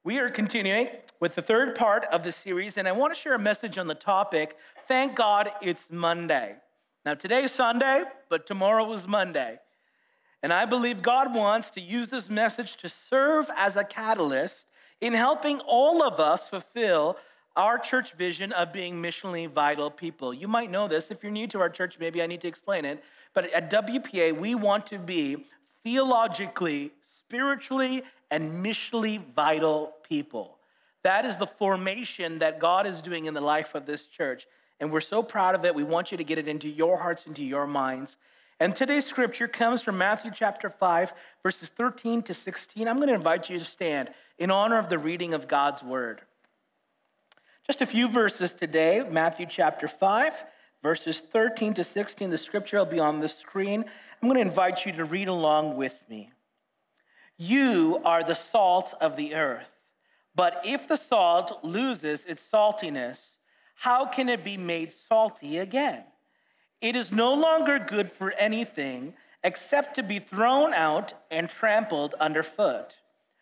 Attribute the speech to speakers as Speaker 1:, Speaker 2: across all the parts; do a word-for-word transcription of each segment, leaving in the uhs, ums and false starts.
Speaker 1: We are continuing with the third part of the series, and I want to share a message on the topic, Thank God It's Monday. Now, today's Sunday, but tomorrow is Monday. And I believe God wants to use this message to serve as a catalyst in helping all of us fulfill our church vision of being missionally vital people. You might know this. If you're new to our church, maybe I need to explain it. But at W P A, we want to be theologically, spiritually, and missionally vital people. That is the formation that God is doing in the life of this church. And we're so proud of it. We want you to get it into your hearts, into your minds. And today's scripture comes from Matthew chapter five, verses thirteen to sixteen. I'm going to invite you to stand in honor of the reading of God's word. Just a few verses today, Matthew chapter five, verses thirteen to sixteen. The scripture will be on the screen. I'm going to invite you to read along with me. You are the salt of the earth, but if the salt loses its saltiness, how can it be made salty again? It is no longer good for anything except to be thrown out and trampled underfoot.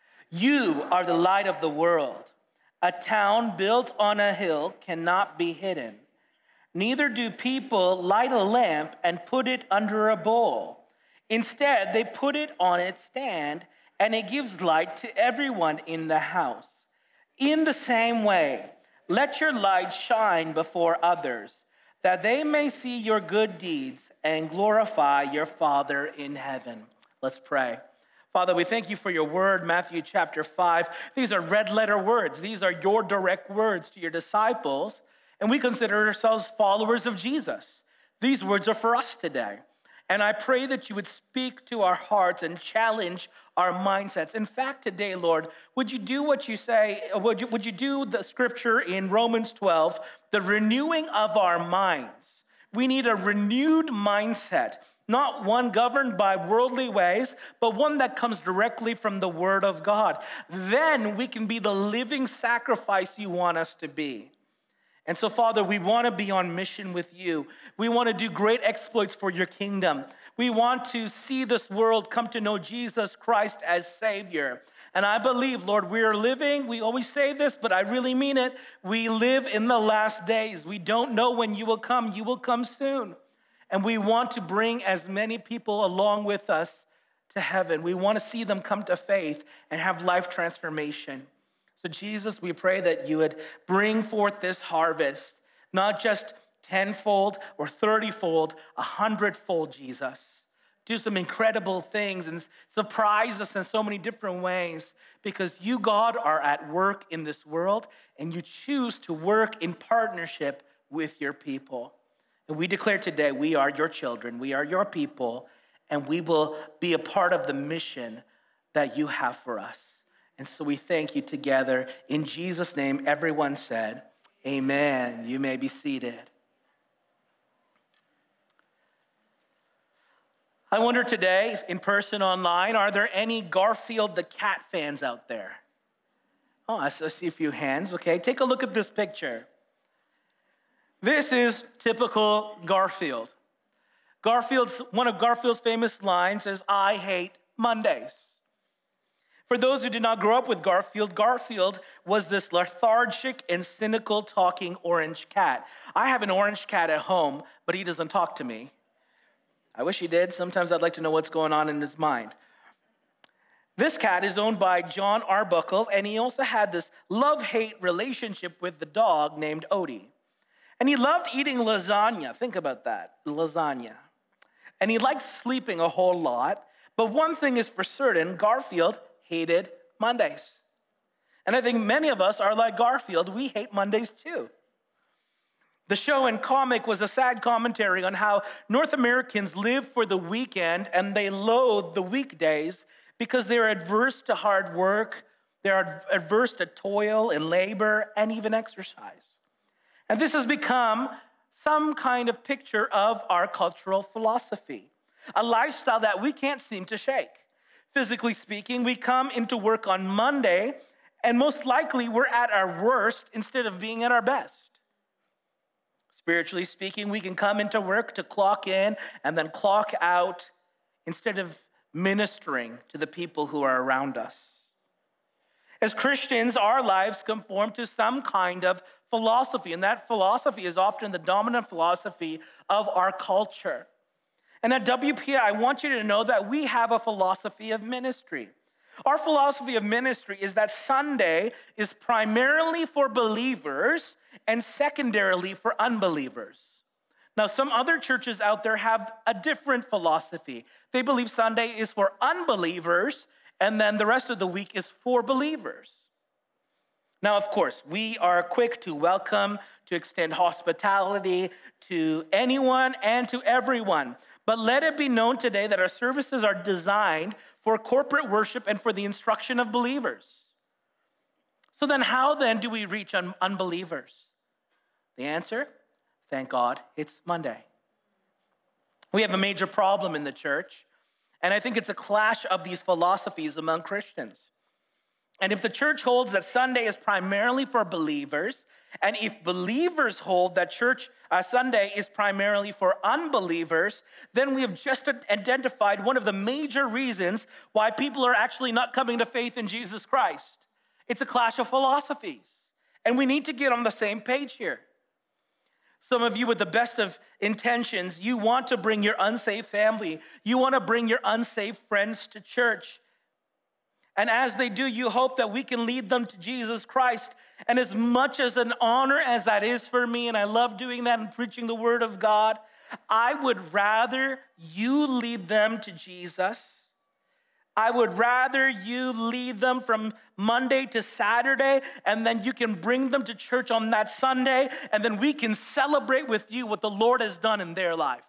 Speaker 1: You are the light of the world. A town built on a hill cannot be hidden. Neither do people light a lamp and put it under a bowl. Instead, they put it on its stand, and it gives light to everyone in the house. In the same way, let your light shine before others, that they may see your good deeds and glorify your Father in heaven. Let's pray. Father, we thank you for your word, Matthew chapter five. These are red letter words. These are your direct words to your disciples, and we consider ourselves followers of Jesus. These words are for us today. And I pray that you would speak to our hearts and challenge our mindsets. In fact, today, Lord, would you do what you say, would you, would you do the scripture in Romans twelve, the renewing of our minds? We need a renewed mindset, not one governed by worldly ways, but one that comes directly from the Word of God. Then we can be the living sacrifice you want us to be. And so, Father, we want to be on mission with you. We want to do great exploits for your kingdom. We want to see this world come to know Jesus Christ as Savior. And I believe, Lord, we are living, we always say this, but I really mean it. We live in the last days. We don't know when you will come. You will come soon. And we want to bring as many people along with us to heaven. We want to see them come to faith and have life transformation. So Jesus, we pray that you would bring forth this harvest, not just tenfold or thirtyfold, a hundredfold, Jesus. Do some incredible things and surprise us in so many different ways, because you, God, are at work in this world, and you choose to work in partnership with your people. And we declare today we are your children, we are your people, and we will be a part of the mission that you have for us. And so we thank you together. In Jesus' name, everyone said, amen. You may be seated. I wonder today, in person, online, are there any Garfield the cat fans out there? Oh, I see a few hands. Okay, take a look at this picture. This is typical Garfield. Garfield's, one of Garfield's famous lines is, I hate Mondays. For those who did not grow up with Garfield, Garfield was this lethargic and cynical talking orange cat. I have an orange cat at home, but he doesn't talk to me. I wish he did. Sometimes I'd like to know what's going on in his mind. This cat is owned by John Arbuckle, and he also had this love-hate relationship with the dog named Odie. And he loved eating lasagna. Think about that, lasagna. And he liked sleeping a whole lot. But one thing is for certain, Garfield hated Mondays. And I think many of us are like Garfield. We hate Mondays too. The show and comic was a sad commentary on how North Americans live for the weekend and they loathe the weekdays because they're adverse to hard work, they're adverse to toil and labor and even exercise. And this has become some kind of picture of our cultural philosophy, a lifestyle that we can't seem to shake. Physically speaking, we come into work on Monday, and most likely we're at our worst instead of being at our best. Spiritually speaking, we can come into work to clock in and then clock out instead of ministering to the people who are around us. As Christians, our lives conform to some kind of philosophy, and that philosophy is often the dominant philosophy of our culture. And at W P A, I want you to know that we have a philosophy of ministry. Our philosophy of ministry is that Sunday is primarily for believers and secondarily for unbelievers. Now, some other churches out there have a different philosophy. They believe Sunday is for unbelievers, and then the rest of the week is for believers. Now, of course, we are quick to welcome, to extend hospitality to anyone and to everyone. But let it be known today that our services are designed for corporate worship and for the instruction of believers. So then how then do we reach un- unbelievers? The answer, thank God, it's Monday. We have a major problem in the church, and I think it's a clash of these philosophies among Christians. And if the church holds that Sunday is primarily for believers, and if believers hold that church uh, Sunday is primarily for unbelievers, then we have just identified one of the major reasons why people are actually not coming to faith in Jesus Christ. It's a clash of philosophies, and we need to get on the same page here. Some of you with the best of intentions, you want to bring your unsaved family, you want to bring your unsaved friends to church. And as they do, you hope that we can lead them to Jesus Christ. And as much as an honor as that is for me, and I love doing that and preaching the word of God, I would rather you lead them to Jesus. I would rather you lead them from Monday to Saturday, and then you can bring them to church on that Sunday, and then we can celebrate with you what the Lord has done in their life.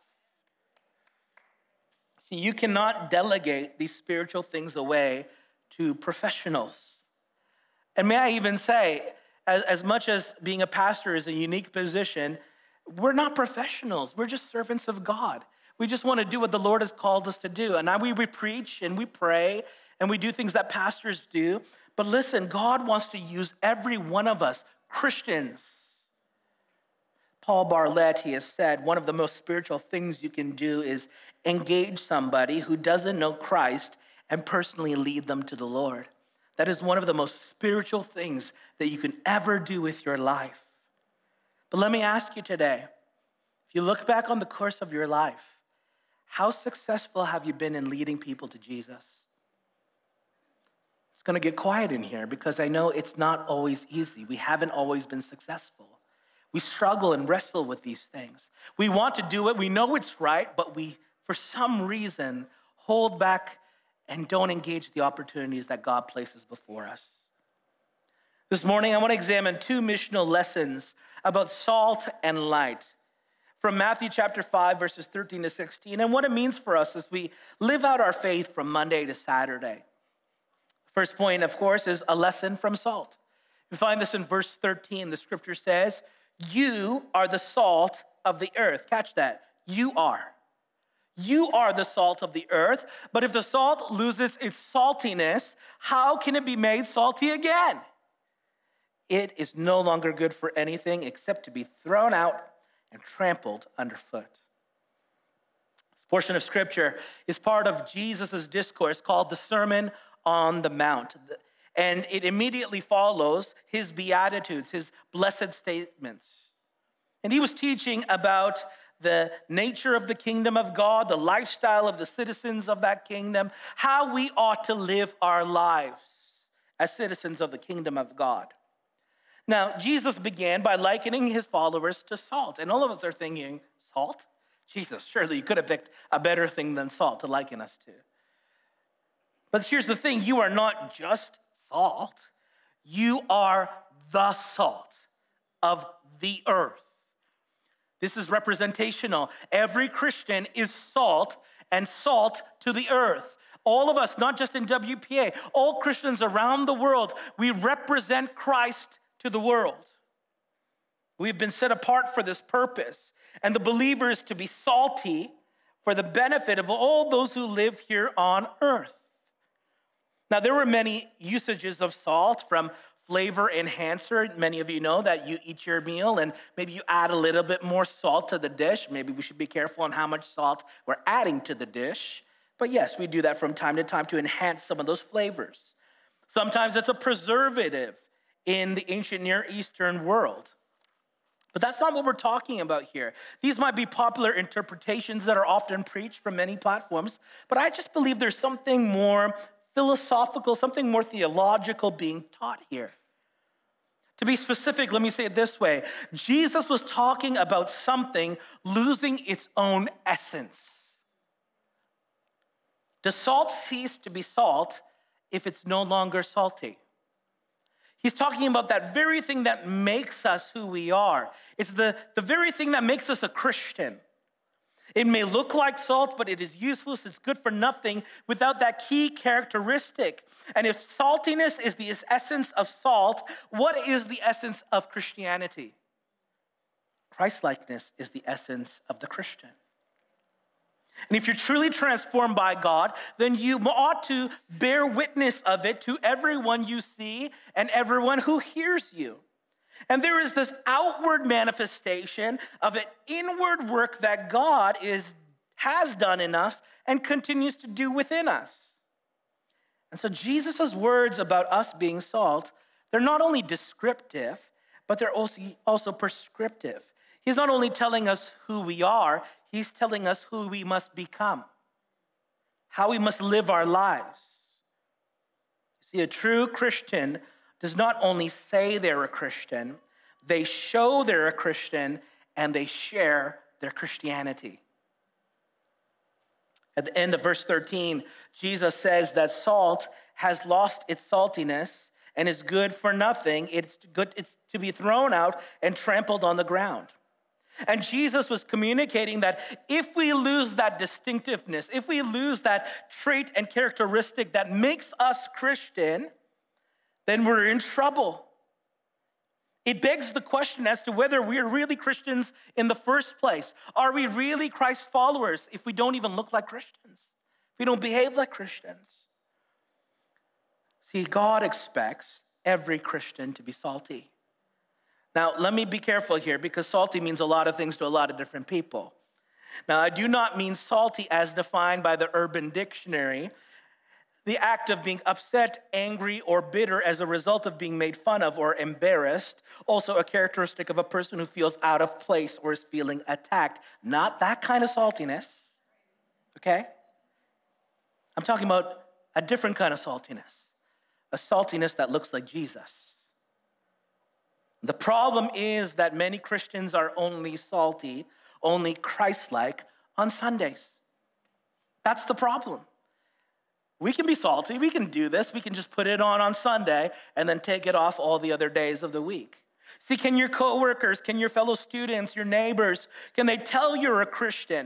Speaker 1: See, you cannot delegate these spiritual things away to professionals. And may I even say, as, as much as being a pastor is a unique position, we're not professionals. We're just servants of God. We just want to do what the Lord has called us to do. And now we, we preach and we pray and we do things that pastors do. But listen, God wants to use every one of us, Christians. Paul Bartlett, he has said, one of the most spiritual things you can do is engage somebody who doesn't know Christ and personally lead them to the Lord. That is one of the most spiritual things that you can ever do with your life. But let me ask you today, if you look back on the course of your life, how successful have you been in leading people to Jesus? It's going to get quiet in here because I know it's not always easy. We haven't always been successful. We struggle and wrestle with these things. We want to do it. We know it's right, but we, for some reason, hold back and don't engage the opportunities that God places before us. This morning, I want to examine two missional lessons about salt and light from Matthew chapter five, verses thirteen to sixteen, and what it means for us as we live out our faith from Monday to Saturday. First point, of course, is a lesson from salt. We find this in verse thirteen. The scripture says, "You are the salt of the earth." Catch that. You are. You are the salt of the earth, but if the salt loses its saltiness, how can it be made salty again? It is no longer good for anything except to be thrown out and trampled underfoot. This portion of scripture is part of Jesus' discourse called the Sermon on the Mount. And it immediately follows his Beatitudes, his blessed statements. And he was teaching about the nature of the kingdom of God, the lifestyle of the citizens of that kingdom, how we ought to live our lives as citizens of the kingdom of God. Now, Jesus began by likening his followers to salt. And all of us are thinking, salt? Jesus, surely you could have picked a better thing than salt to liken us to. But here's the thing, you are not just salt. You are the salt of the earth. This is representational. Every Christian is salt and salt to the earth. All of us, not just in W P A, all Christians around the world, we represent Christ to the world. We've been set apart for this purpose. And the believer is to be salty for the benefit of all those who live here on earth. Now, there were many usages of salt, from flavor enhancer. Many of you know that you eat your meal and maybe you add a little bit more salt to the dish. Maybe we should be careful on how much salt we're adding to the dish. But yes, we do that from time to time to enhance some of those flavors. Sometimes it's a preservative in the ancient Near Eastern world. But that's not what we're talking about here. These might be popular interpretations that are often preached from many platforms, but I just believe there's something more philosophical, something more theological being taught here. To be specific, let me say it this way. Jesus was talking about something losing its own essence. Does salt cease to be salt if it's no longer salty? He's talking about that very thing that makes us who we are. It's the, the very thing that makes us a Christian. It may look like salt, but it is useless. It's good for nothing without that key characteristic. And if saltiness is the essence of salt, what is the essence of Christianity? Christ-likeness is the essence of the Christian. And if you're truly transformed by God, then you ought to bear witness of it to everyone you see and everyone who hears you. And there is this outward manifestation of an inward work that God is, has done in us and continues to do within us. And so Jesus' words about us being salt, they're not only descriptive, but they're also, also prescriptive. He's not only telling us who we are, he's telling us who we must become, how we must live our lives. See, a true Christian does not only say they're a Christian, they show they're a Christian and they share their Christianity. At the end of verse thirteen, Jesus says that salt has lost its saltiness and is good for nothing. It's good, it's to be thrown out and trampled on the ground. And Jesus was communicating that if we lose that distinctiveness, if we lose that trait and characteristic that makes us Christian, then we're in trouble. It begs the question as to whether we're really Christians in the first place. Are we really Christ followers if we don't even look like Christians? If we don't behave like Christians? See, God expects every Christian to be salty. Now, let me be careful here because salty means a lot of things to a lot of different people. Now, I do not mean salty as defined by the Urban Dictionary, the act of being upset, angry, or bitter as a result of being made fun of or embarrassed, also a characteristic of a person who feels out of place or is feeling attacked. Not that kind of saltiness, okay? I'm talking about a different kind of saltiness, a saltiness that looks like Jesus. The problem is that many Christians are only salty, only Christ-like on Sundays. That's the problem. We can be salty, we can do this, we can just put it on on Sunday and then take it off all the other days of the week. See, can your coworkers, can your fellow students, your neighbors, can they tell you're a Christian?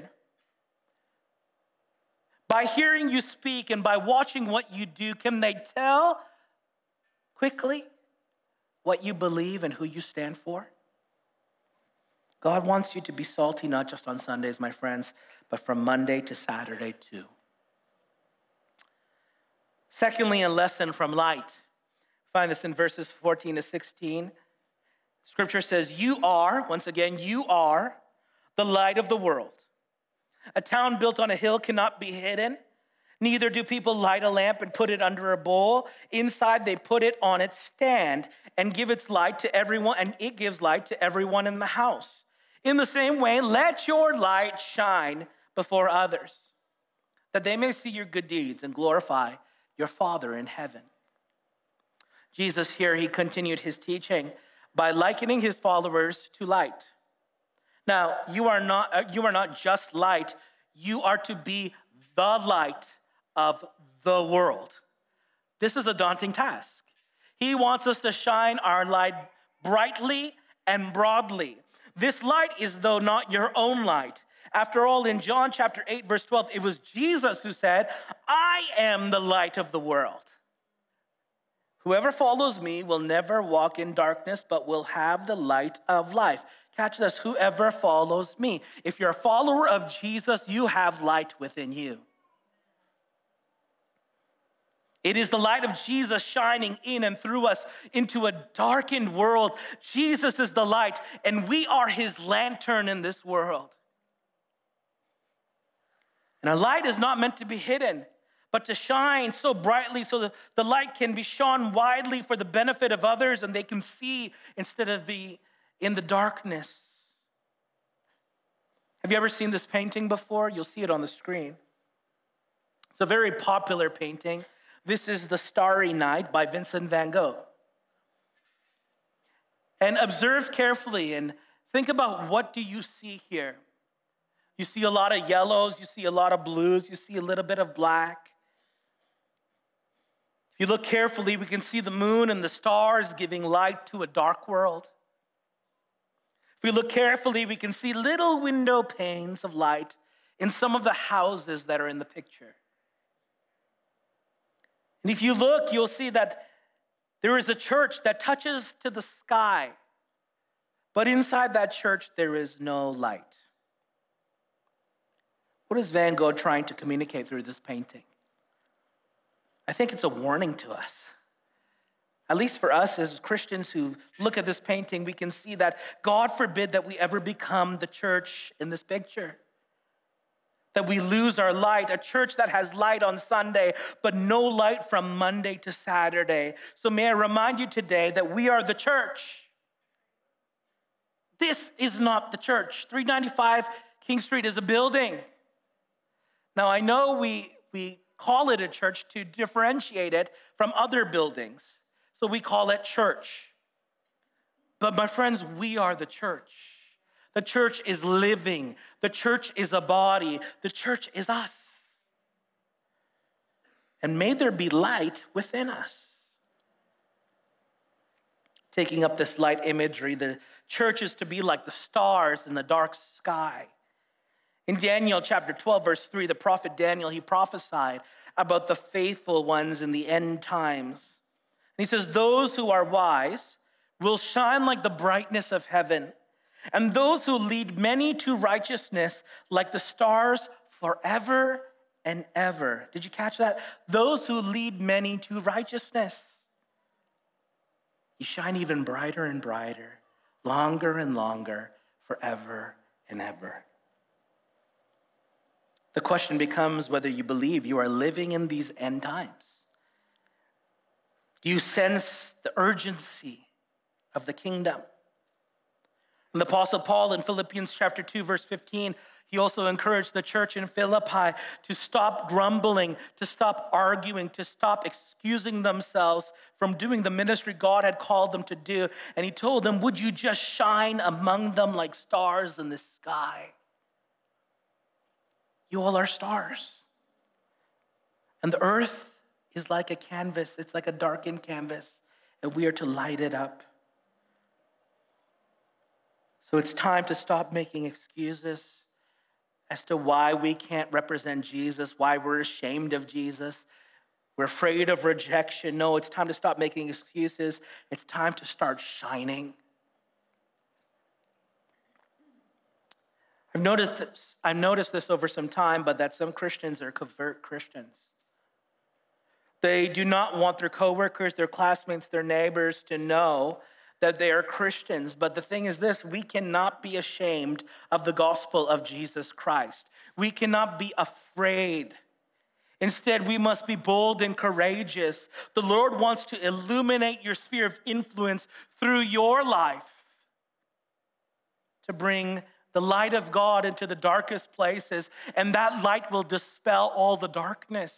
Speaker 1: By hearing you speak and by watching what you do, can they tell quickly what you believe and who you stand for? God wants you to be salty not just on Sundays, my friends, but from Monday to Saturday too. Secondly, a lesson from light. Find this in verses fourteen to sixteen. Scripture says, you are, once again, you are the light of the world. A town built on a hill cannot be hidden. Neither do people light a lamp and put it under a bowl. Inside, they put it on its stand and give its light to everyone, and it gives light to everyone in the house. In the same way, let your light shine before others, that they may see your good deeds and glorify your Father in heaven. Jesus here, he continued his teaching by likening his followers to light. Now, you are not, you are not just light, you are to be the light of the world. This is a daunting task. He wants us to shine our light brightly and broadly. This light is, though, not your own light. After all, in John chapter eight, verse twelve, it was Jesus who said, I am the light of the world. Whoever follows me will never walk in darkness, but will have the light of life. Catch this, whoever follows me. If you're a follower of Jesus, you have light within you. It is the light of Jesus shining in and through us into a darkened world. Jesus is the light, and we are his lantern in this world. And a light is not meant to be hidden, but to shine so brightly so that the light can be shone widely for the benefit of others and they can see instead of be in the darkness. Have you ever seen this painting before? You'll see it on the screen. It's a very popular painting. This is The Starry Night by Vincent van Gogh. And observe carefully and think about, what do you see here? You see a lot of yellows, you see a lot of blues, you see a little bit of black. If you look carefully, we can see the moon and the stars giving light to a dark world. If we look carefully, we can see little window panes of light in some of the houses that are in the picture. And if you look, you'll see that there is a church that touches to the sky, but inside that church, there is no light. What is Van Gogh trying to communicate through this painting? I think it's a warning to us. At least for us as Christians who look at this painting, we can see that God forbid that we ever become the church in this picture. That we lose our light, a church that has light on Sunday, but no light from Monday to Saturday. So may I remind you today that we are the church. This is not the church. three ninety-five King Street is a building. Now, I know we, we call it a church to differentiate it from other buildings. So we call it church. But my friends, we are the church. The church is living. The church is a body. The church is us. And may there be light within us. Taking up this light imagery, the church is to be like the stars in the dark sky. In Daniel chapter twelve, verse three, the prophet Daniel, he prophesied about the faithful ones in the end times. And he says, those who are wise will shine like the brightness of heaven, and those who lead many to righteousness like the stars forever and ever. Did you catch that? Those who lead many to righteousness. You shine even brighter and brighter, longer and longer, forever and ever. The question becomes whether you believe you are living in these end times. Do you sense the urgency of the kingdom? And the Apostle Paul in Philippians chapter two, verse fifteen, he also encouraged the church in Philippi to stop grumbling, to stop arguing, to stop excusing themselves from doing the ministry God had called them to do. And he told them, would you just shine among them like stars in the sky? You all are stars. And the earth is like a canvas. It's like a darkened canvas, and we are to light it up. So it's time to stop making excuses as to why we can't represent Jesus, why we're ashamed of Jesus. We're afraid of rejection. No, it's time to stop making excuses. It's time to start shining. I've noticed this, I've noticed this over some time, but that some Christians are covert Christians. They do not want their coworkers, their classmates, their neighbors to know that they are Christians. But the thing is this, we cannot be ashamed of the gospel of Jesus Christ. We cannot be afraid. Instead, we must be bold and courageous. The Lord wants to illuminate your sphere of influence through your life to bring the light of God into the darkest places, and that light will dispel all the darkness.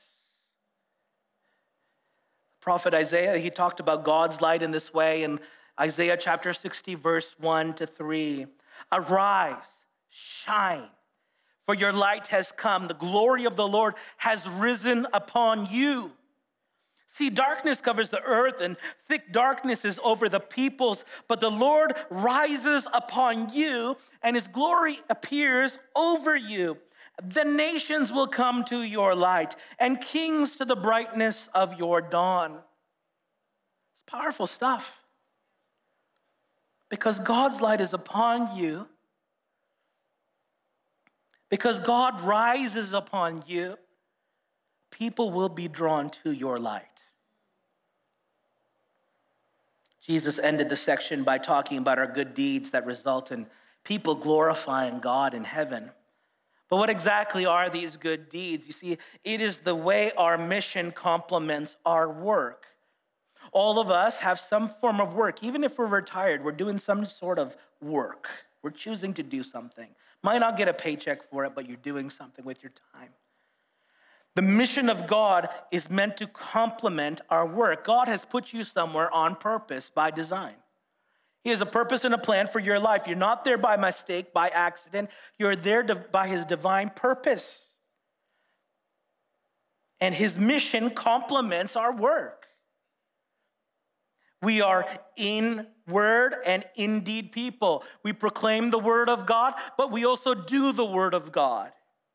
Speaker 1: Prophet Isaiah, he talked about God's light in this way in Isaiah chapter sixty, verse one to three. Arise, shine, for your light has come. The glory of the Lord has risen upon you. See, darkness covers the earth and thick darkness is over the peoples, but the Lord rises upon you and his glory appears over you. The nations will come to your light and kings to the brightness of your dawn. It's powerful stuff. Because God's light is upon you, because God rises upon you, people will be drawn to your light. Jesus ended the section by talking about our good deeds that result in people glorifying God in heaven. But what exactly are these good deeds? You see, it is the way our mission complements our work. All of us have some form of work. Even if we're retired, we're doing some sort of work. We're choosing to do something. Might not get a paycheck for it, but you're doing something with your time. The mission of God is meant to complement our work. God has put you somewhere on purpose by design. He has a purpose and a plan for your life. You're not there by mistake, by accident. You're there by his divine purpose. And his mission complements our work. We are in word and in deed people. We proclaim the word of God, but we also do the word of God.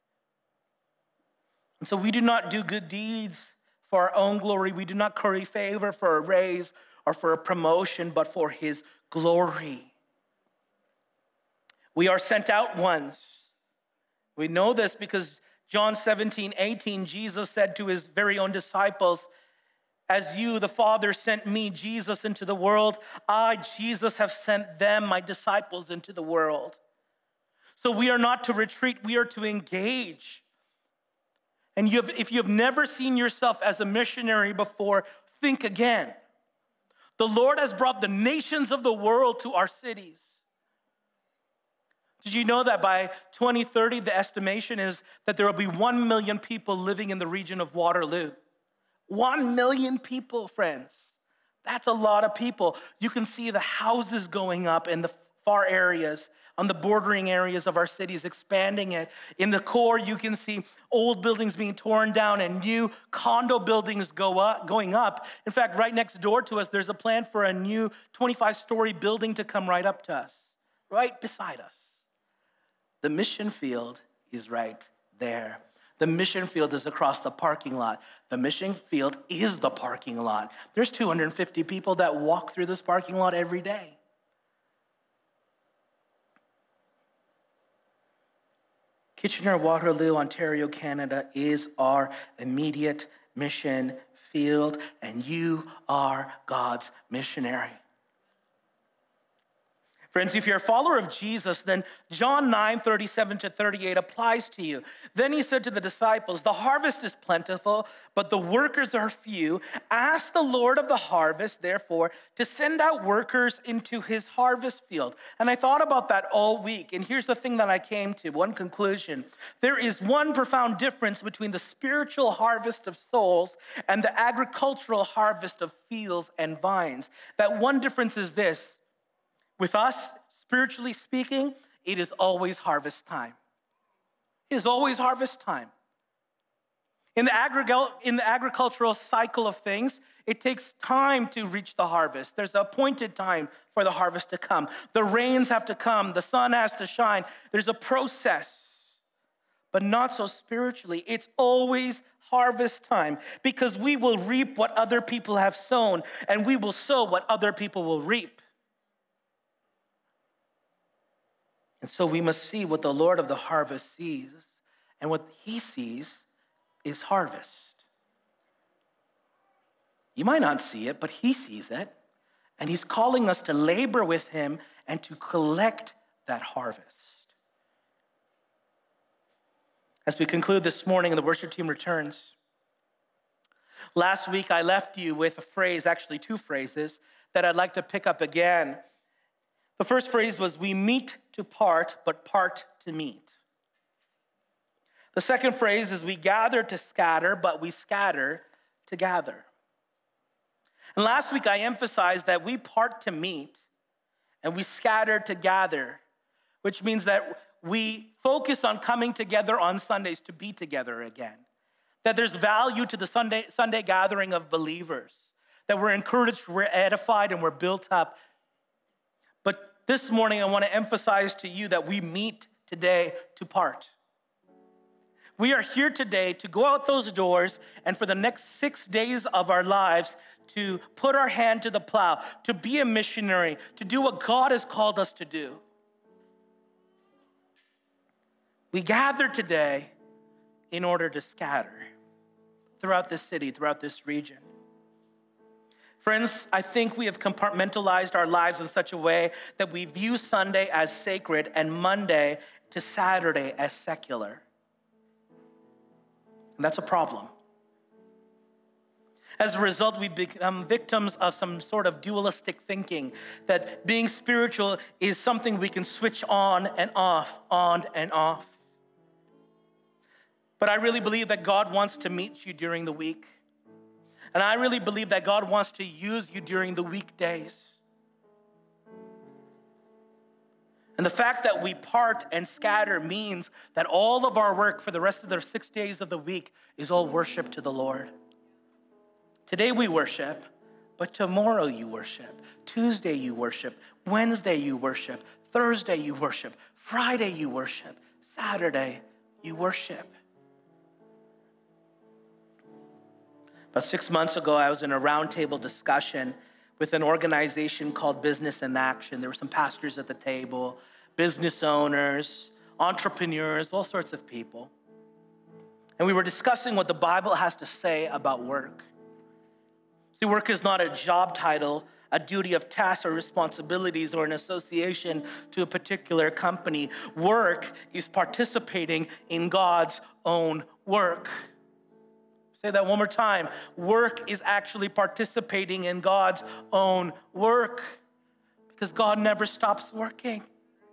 Speaker 1: And so we do not do good deeds for our own glory. We do not curry favor for a raise or for a promotion, but for his glory. We are sent out ones. We know this because John seventeen, eighteen, Jesus said to his very own disciples, as you, the Father, sent me, Jesus, into the world, I, Jesus, have sent them, my disciples, into the world. So we are not to retreat, we are to engage. And you have, if you have never seen yourself as a missionary before, think again. The Lord has brought the nations of the world to our cities. Did you know that by twenty thirty, the estimation is that there will be one million people living in the region of Waterloo? One million people, friends. That's a lot of people. You can see the houses going up in the far areas, on the bordering areas of our cities, expanding it. In the core, you can see old buildings being torn down and new condo buildings go up, going up. In fact, right next door to us, there's a plan for a new twenty-five story building to come right up to us, right beside us. The mission field is right there. The mission field is across the parking lot. The mission field is the parking lot. There's two hundred fifty people that walk through this parking lot every day. Kitchener-Waterloo, Ontario, Canada is our immediate mission field, and you are God's missionary. Friends, if you're a follower of Jesus, then John nine, thirty-seven to thirty-eight applies to you. Then he said to the disciples, the harvest is plentiful, but the workers are few. Ask the Lord of the harvest, therefore, to send out workers into his harvest field. And I thought about that all week, and here's the thing that I came to, one conclusion. There is one profound difference between the spiritual harvest of souls and the agricultural harvest of fields and vines. That one difference is this. With us, spiritually speaking, it is always harvest time. It is always harvest time. In the, agri- in the agricultural cycle of things, it takes time to reach the harvest. There's an appointed time for the harvest to come. The rains have to come. The sun has to shine. There's a process, but not so spiritually. It's always harvest time because we will reap what other people have sown, and we will sow what other people will reap. And so we must see what the Lord of the harvest sees. And what he sees is harvest. You might not see it, but he sees it. And he's calling us to labor with him and to collect that harvest. As we conclude this morning and the worship team returns, last week I left you with a phrase, actually two phrases, that I'd like to pick up again. The first phrase was, we meet to part, but part to meet. The second phrase is, we gather to scatter, but we scatter to gather. And last week I emphasized that we part to meet and we scatter to gather, which means that we focus on coming together on Sundays to be together again. That there's value to the Sunday, Sunday gathering of believers, that we're encouraged, we're edified, and we're built up. But this morning, I want to emphasize to you that we meet today to part. We are here today to go out those doors and for the next six days of our lives to put our hand to the plow, to be a missionary, to do what God has called us to do. We gather today in order to scatter throughout this city, throughout this region. Friends, I think we have compartmentalized our lives in such a way that we view Sunday as sacred and Monday to Saturday as secular. And that's a problem. As a result, we become victims of some sort of dualistic thinking that being spiritual is something we can switch on and off, on and off. But I really believe that God wants to meet you during the week. And I really believe that God wants to use you during the weekdays. And the fact that we part and scatter means that all of our work for the rest of the six days of the week is all worship to the Lord. Today we worship, but tomorrow you worship. Tuesday you worship. Wednesday you worship. Thursday you worship. Friday you worship. Saturday you worship. About six months ago, I was in a roundtable discussion with an organization called Business in Action. There were some pastors at the table, business owners, entrepreneurs, all sorts of people. And we were discussing what the Bible has to say about work. See, work is not a job title, a duty of tasks or responsibilities, or an association to a particular company. Work is participating in God's own work. Say that one more time. Work is actually participating in God's own work because God never stops working.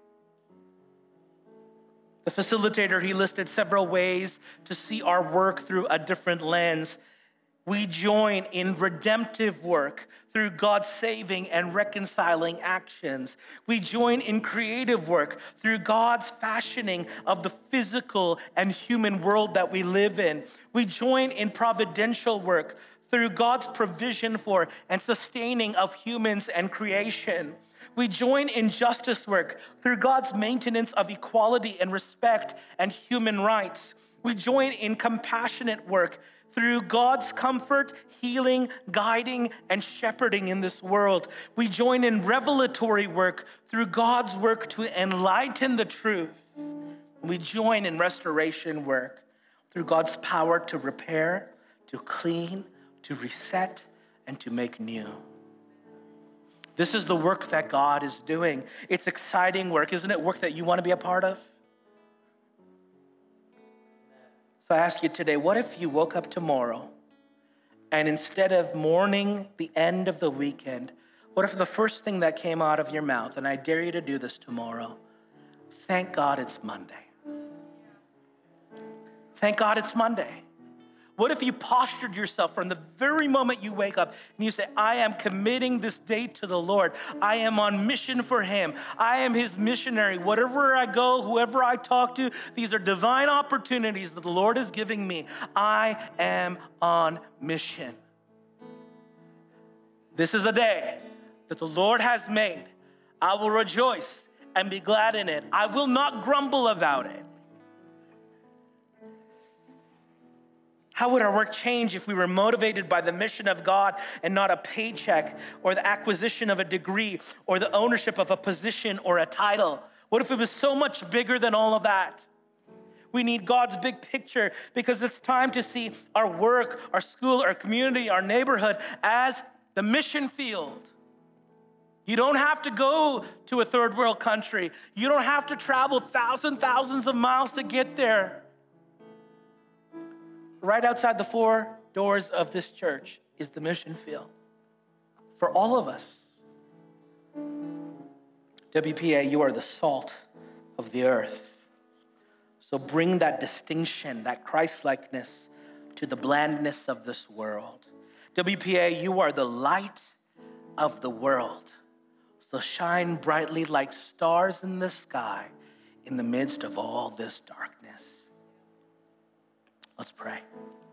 Speaker 1: The facilitator, he listed several ways to see our work through a different lens. We join in redemptive work through God's saving and reconciling actions. We join in creative work through God's fashioning of the physical and human world that we live in. We join in providential work through God's provision for and sustaining of humans and creation. We join in justice work through God's maintenance of equality and respect and human rights. We join in compassionate work through God's comfort, healing, guiding, and shepherding in this world. We join in revelatory work through God's work to enlighten the truth. We join in restoration work through God's power to repair, to clean, to reset, and to make new. This is the work that God is doing. It's exciting work. Isn't it work that you want to be a part of? So I ask you today, what if you woke up tomorrow and instead of mourning the end of the weekend, what if the first thing that came out of your mouth, and I dare you to do this tomorrow, thank God it's Monday. Thank God it's Monday. What if you postured yourself from the very moment you wake up and you say, I am committing this day to the Lord. I am on mission for him. I am his missionary. Wherever I go, whoever I talk to, these are divine opportunities that the Lord is giving me. I am on mission. This is a day that the Lord has made. I will rejoice and be glad in it. I will not grumble about it. How would our work change if we were motivated by the mission of God and not a paycheck or the acquisition of a degree or the ownership of a position or a title? What if it was so much bigger than all of that? We need God's big picture because it's time to see our work, our school, our community, our neighborhood as the mission field. You don't have to go to a third world country. You don't have to travel thousands, thousands of miles to get there. Right outside the four doors of this church is the mission field for all of us. W P A, you are the salt of the earth. So bring that distinction, that Christ-likeness to the blandness of this world. W P A, you are the light of the world. So shine brightly like stars in the sky in the midst of all this darkness. Let's pray.